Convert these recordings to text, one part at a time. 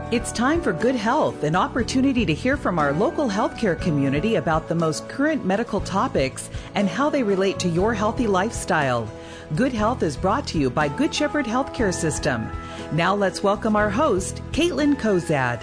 It's time for Good Health, an opportunity to hear from our local healthcare community about the most current medical topics and how they relate to your healthy lifestyle. Good Health is brought to you by Good Shepherd Healthcare System. Now let's welcome our host, Caitlin Kozad.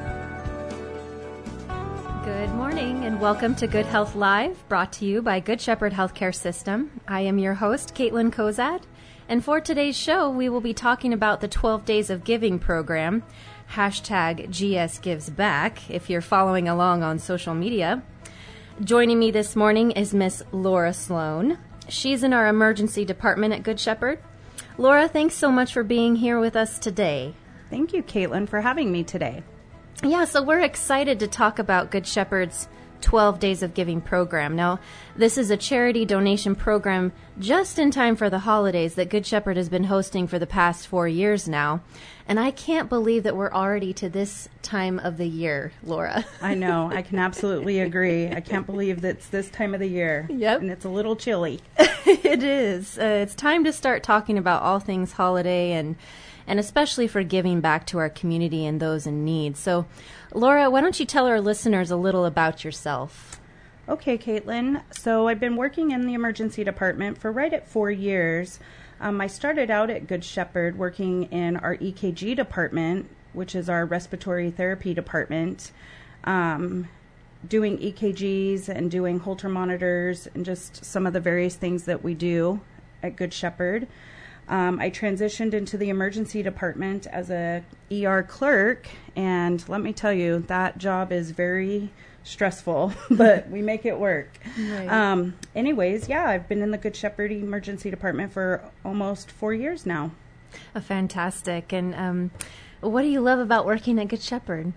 Good morning and welcome to Good Health Live, brought to you by Good Shepherd Healthcare System. I am your host, Caitlin Kozad, and for today's show, we will be talking about the 12 Days of Giving program, hashtag GSGivesBack, if you're following along on social media. Joining me this morning is Miss Laura Sloan. She's in our emergency department at Good Shepherd. Laura, thanks so much for being here with us today. Thank you, Caitlin, for having me today. Yeah, so we're excited to talk about Good Shepherd's 12 Days of Giving program. Now, this is a charity donation program just in time for the holidays that Good Shepherd has been hosting for the past 4 years now. And I can't believe that we're already to this time of the year, Laura. I know. I can absolutely agree. I can't believe that it's this time of the year. Yep. And it's a little chilly. It is. It's time to start talking about all things holiday and especially for giving back to our community and those in need. So, Laura, why don't you tell our listeners a little about yourself? Okay, Caitlin. So I've been working in the emergency department for right at 4 years. I started out at Good Shepherd working in our EKG department, which is our respiratory therapy department, doing EKGs and doing Holter monitors and just some of the various things that we do at Good Shepherd. I transitioned into the emergency department as a ER clerk, and let me tell you, that job is very stressful, but we make it work. Right. Anyways, yeah, I've been in the Good Shepherd emergency department for almost 4 years now. Fantastic. And what do you love about working at Good Shepherd?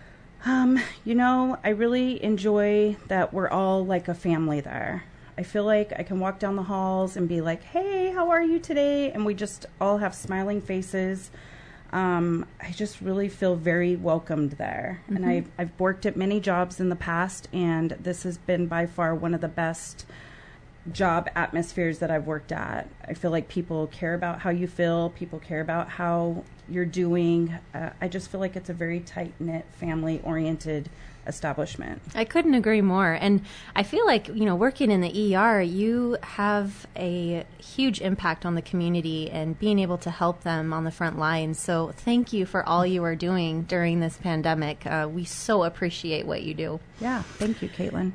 I really enjoy that we're all like a family there. I feel like I can walk down the halls and be like, hey, how are you today? And we just all have smiling faces. I just really feel very welcomed there. Mm-hmm. And I've worked at many jobs in the past, and this has been by far one of the best job atmospheres that I've worked at. I feel like people care about how you feel. People care about how you're doing. I just feel like it's a very tight-knit, family-oriented establishment. I couldn't agree more. And I feel like, working in the ER, you have a huge impact on the community and being able to help them on the front lines. So thank you for all you are doing during this pandemic. We so appreciate what you do. Yeah, thank you, Caitlin.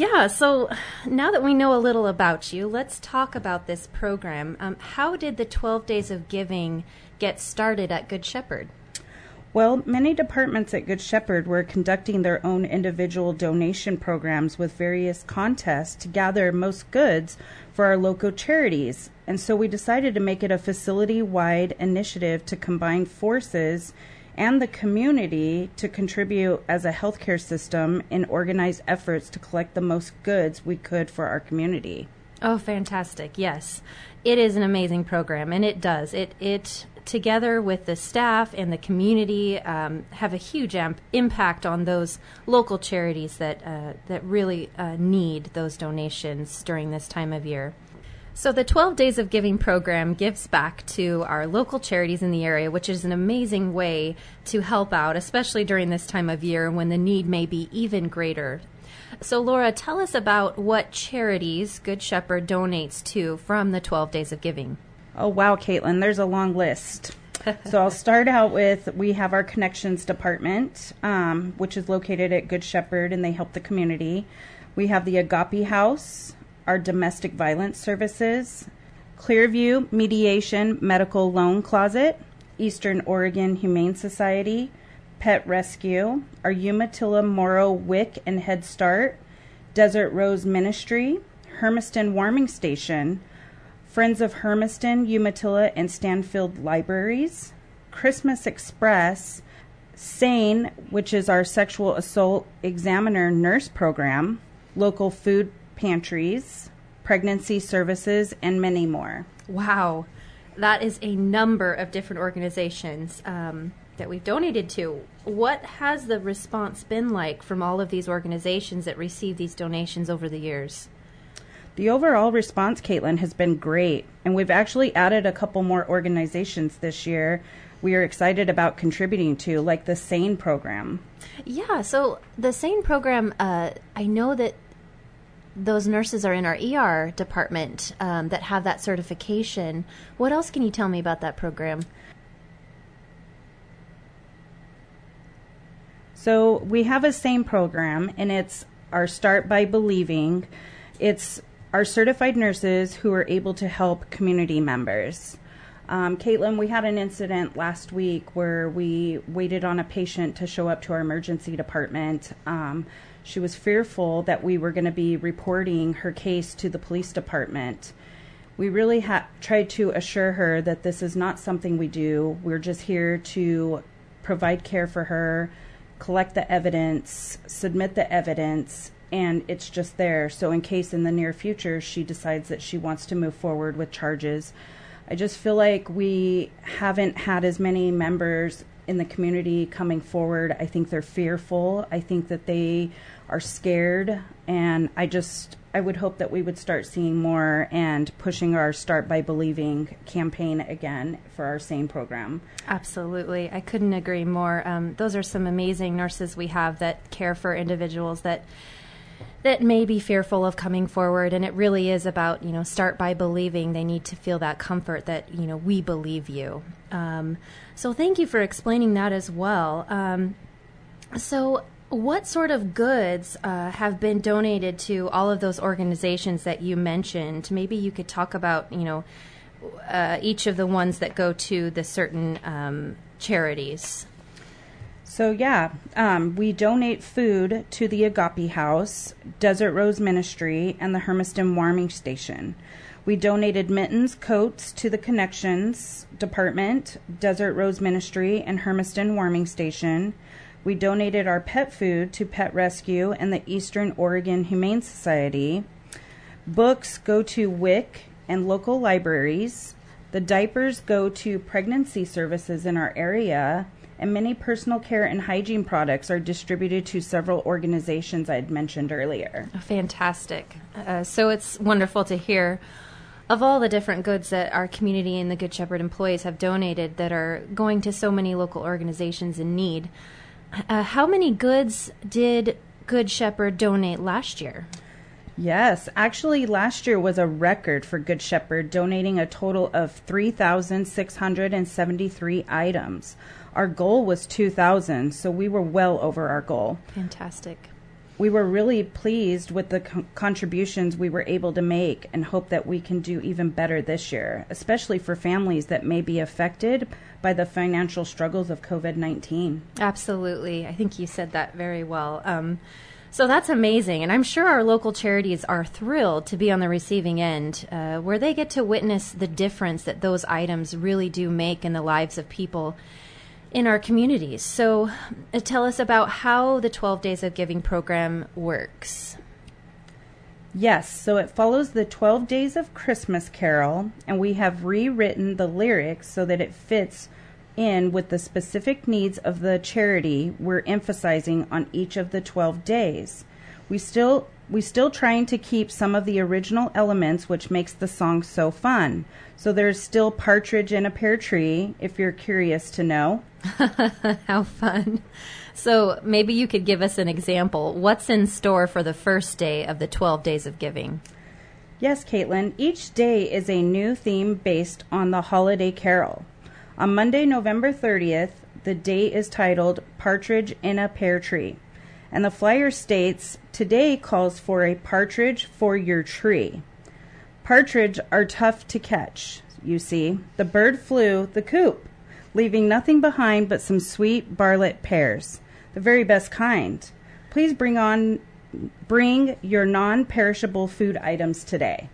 So now that we know a little about you, let's talk about this program. How did the 12 Days of Giving get started at Good Shepherd? Well, many departments at Good Shepherd were conducting their own individual donation programs with various contests to gather most goods for our local charities. And so we decided to make it a facility-wide initiative to combine forces and the community to contribute as a healthcare system in organized efforts to collect the most goods we could for our community. Oh, fantastic. Yes. It is an amazing program, and it does. It together with the staff and the community, have a huge impact on those local charities that really need those donations during this time of year. So the 12 Days of Giving program gives back to our local charities in the area, which is an amazing way to help out, especially during this time of year when the need may be even greater. So, Laura, tell us about what charities Good Shepherd donates to from the 12 Days of Giving. Oh, wow, Caitlin, there's a long list. So I'll start out with, we have our Connections Department, which is located at Good Shepherd, and they help the community. We have the Agape House, our Domestic Violence Services, Clearview Mediation Medical Loan Closet, Eastern Oregon Humane Society, Pet Rescue, our Umatilla Moro WIC and Head Start, Desert Rose Ministry, Hermiston Warming Station, Friends of Hermiston, Umatilla, and Stanfield Libraries, Christmas Express, SANE, which is our Sexual Assault Examiner Nurse Program, local food pantries, pregnancy services, and many more. Wow. That is a number of different organizations that we've donated to. What has the response been like from all of these organizations that receive these donations over the years? The overall response, Caitlin, has been great, and we've actually added a couple more organizations this year we are excited about contributing to, like the SANE program. Yeah, so the SANE program, I know that those nurses are in our ER department that have that certification. What else can you tell me about that program? So we have a SANE program, and it's our Start by Believing. It's our certified nurses who are able to help community members. Caitlin, we had an incident last week where we waited on a patient to show up to our emergency department. She was fearful that we were going to be reporting her case to the police department. We really tried to assure her that this is not something we do. We're just here to provide care for her, collect the evidence, submit the evidence, and it's just there. So in case in the near future she decides that she wants to move forward with charges. I just feel like we haven't had as many members in the community coming forward. I think they're fearful. I think that they are scared. And I would hope that we would start seeing more and pushing our Start by Believing campaign again for our SANE program. Absolutely. I couldn't agree more. Those are some amazing nurses we have that care for individuals that may be fearful of coming forward, and it really is about, start by believing. They need to feel that comfort that, we believe you. So thank you for explaining that as well. So what sort of goods have been donated to all of those organizations that you mentioned? Maybe you could talk about, each of the ones that go to the certain charities. So we donate food to the Agape House, Desert Rose Ministry, and the Hermiston Warming Station. We donated mittens, coats to the Connections Department, Desert Rose Ministry, and Hermiston Warming Station. We donated our pet food to Pet Rescue and the Eastern Oregon Humane Society. Books go to WIC and local libraries. The diapers go to pregnancy services in our area. And many personal care and hygiene products are distributed to several organizations I had mentioned earlier. Fantastic. So it's wonderful to hear of all the different goods that our community and the Good Shepherd employees have donated that are going to so many local organizations in need. How many goods did Good Shepherd donate last year? Yes, actually last year was a record for Good Shepherd, donating a total of 3,673 items. Our goal was 2,000, so we were well over our goal. Fantastic. We were really pleased with the contributions we were able to make and hope that we can do even better this year, especially for families that may be affected by the financial struggles of COVID-19. Absolutely. I think you said that very well. So that's amazing, and I'm sure our local charities are thrilled to be on the receiving end, where they get to witness the difference that those items really do make in the lives of people in our communities. So tell us about how the 12 Days of Giving program works. Yes, so it follows the 12 Days of Christmas Carol, and we have rewritten the lyrics so that it fits in with the specific needs of the charity we're emphasizing on each of the 12 days. We still trying to keep some of the original elements which makes the song so fun. So there's still partridge in a pear tree, if you're curious to know. How fun. So maybe you could give us an example. What's in store for the first day of the 12 Days of Giving? Yes, Caitlin. Each day is a new theme based on the holiday carol. On Monday, November 30th, the day is titled Partridge in a Pear Tree. And the flyer states, today calls for a partridge for your tree. Partridge are tough to catch, you see. The bird flew the coop, leaving nothing behind but some sweet Bartlett pears, the very best kind. Please bring your non-perishable food items today.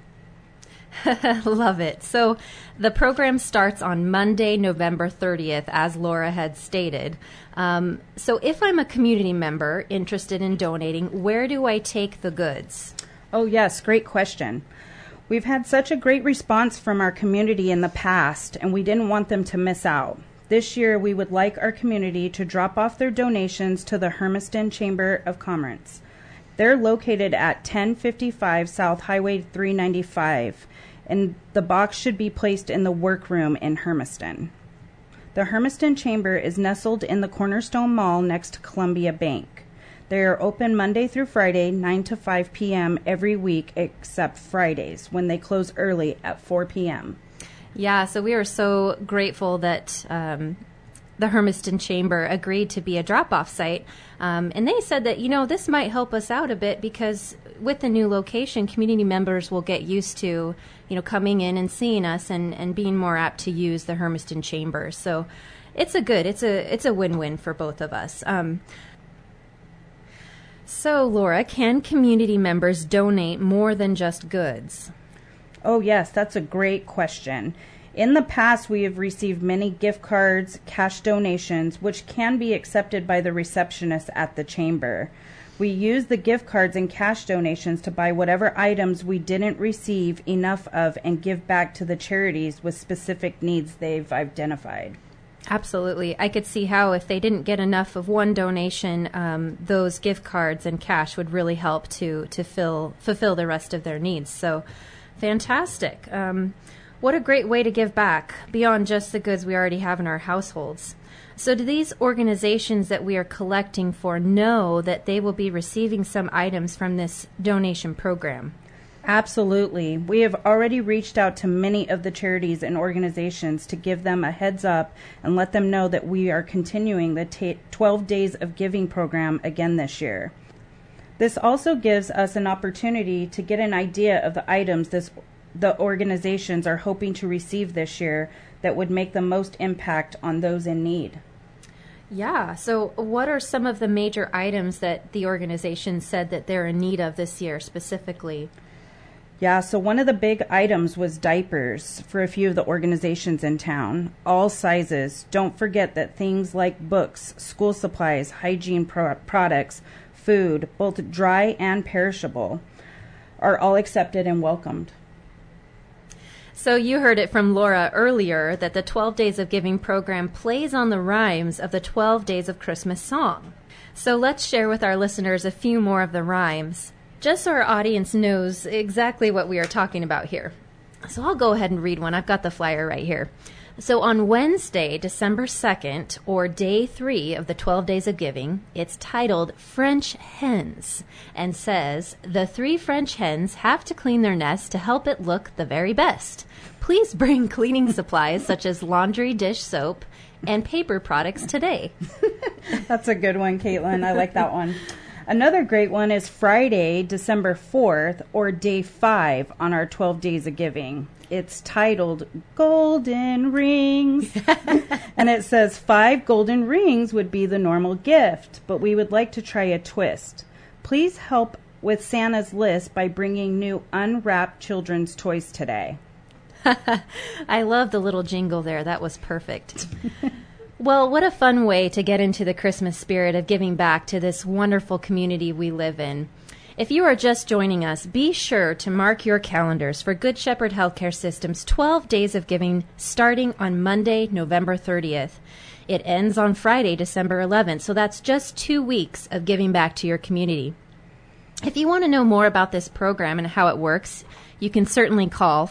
Love it. So the program starts on Monday, November 30th, as Laura had stated. So if I'm a community member interested in donating, where do I take the goods? Oh, yes. Great question. We've had such a great response from our community in the past, and we didn't want them to miss out. This year, we would like our community to drop off their donations to the Hermiston Chamber of Commerce. They're located at 1055 South Highway 395, and the box should be placed in the workroom in Hermiston. The Hermiston Chamber is nestled in the Cornerstone Mall next to Columbia Bank. They are open Monday through Friday, 9 to 5 p.m. every week except Fridays, when they close early at 4 p.m. Yeah, so we are so grateful that the Hermiston Chamber agreed to be a drop-off site. And they said that, this might help us out a bit because with the new location, community members will get used to, coming in and seeing us and being more apt to use the Hermiston Chamber. So it's a win-win for both of us. So, Laura, can community members donate more than just goods? Oh, yes, that's a great question. In the past, we have received many gift cards, cash donations, which can be accepted by the receptionist at the chamber. We use the gift cards and cash donations to buy whatever items we didn't receive enough of and give back to the charities with specific needs they've identified. Absolutely. I could see how if they didn't get enough of one donation, those gift cards and cash would really help to fulfill the rest of their needs. So fantastic. What a great way to give back beyond just the goods we already have in our households. So do these organizations that we are collecting for know that they will be receiving some items from this donation program? Absolutely. We have already reached out to many of the charities and organizations to give them a heads up and let them know that we are continuing the 12 Days of Giving program again this year. This also gives us an opportunity to get an idea of the items the organizations are hoping to receive this year that would make the most impact on those in need. Yeah, so what are some of the major items that the organization said that they're in need of this year specifically? Yeah, so one of the big items was diapers for a few of the organizations in town, all sizes. Don't forget that things like books, school supplies, hygiene products, food, both dry and perishable, are all accepted and welcomed. So you heard it from Laura earlier that the 12 Days of Giving program plays on the rhymes of the 12 Days of Christmas song. So let's share with our listeners a few more of the rhymes, just so our audience knows exactly what we are talking about here. So I'll go ahead and read one. I've got the flyer right here. So on Wednesday, December 2nd, or day 3 of the 12 Days of Giving, it's titled French Hens and says, the 3 French hens have to clean their nest to help it look the very best. Please bring cleaning supplies such as laundry, dish soap, and paper products today. That's a good one, Caitlin. I like that one. Another great one is Friday, December 4th, or day 5 on our 12 Days of Giving. It's titled Golden Rings. And it says 5 golden rings would be the normal gift, but we would like to try a twist. Please help with Santa's list by bringing new unwrapped children's toys today. I love the little jingle there. That was perfect. Well, what a fun way to get into the Christmas spirit of giving back to this wonderful community we live in. If you are just joining us, be sure to mark your calendars for Good Shepherd Healthcare System's 12 Days of Giving starting on Monday, November 30th. It ends on Friday, December 11th, so that's just 2 weeks of giving back to your community. If you want to know more about this program and how it works, you can certainly call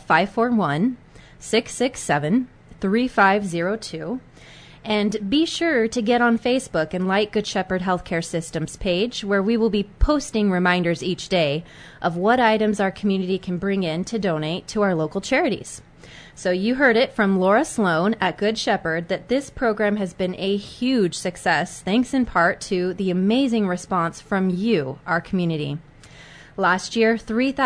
541-667-3502. And be sure to get on Facebook and like Good Shepherd Healthcare System's page, where we will be posting reminders each day of what items our community can bring in to donate to our local charities. So you heard it from Laura Sloan at Good Shepherd that this program has been a huge success, thanks in part to the amazing response from you, our community. Last year,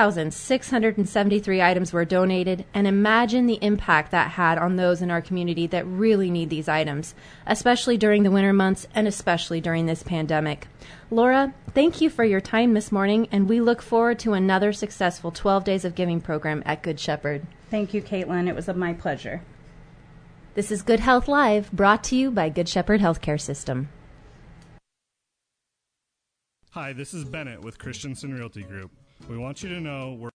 3,673 items were donated, and imagine the impact that had on those in our community that really need these items, especially during the winter months and especially during this pandemic. Laura, thank you for your time this morning, and we look forward to another successful 12 Days of Giving program at Good Shepherd. Thank you, Caitlin. It was my pleasure. This is Good Health Live, brought to you by Good Shepherd Healthcare System. Hi, this is Bennett with Christensen Realty Group. We want you to know we're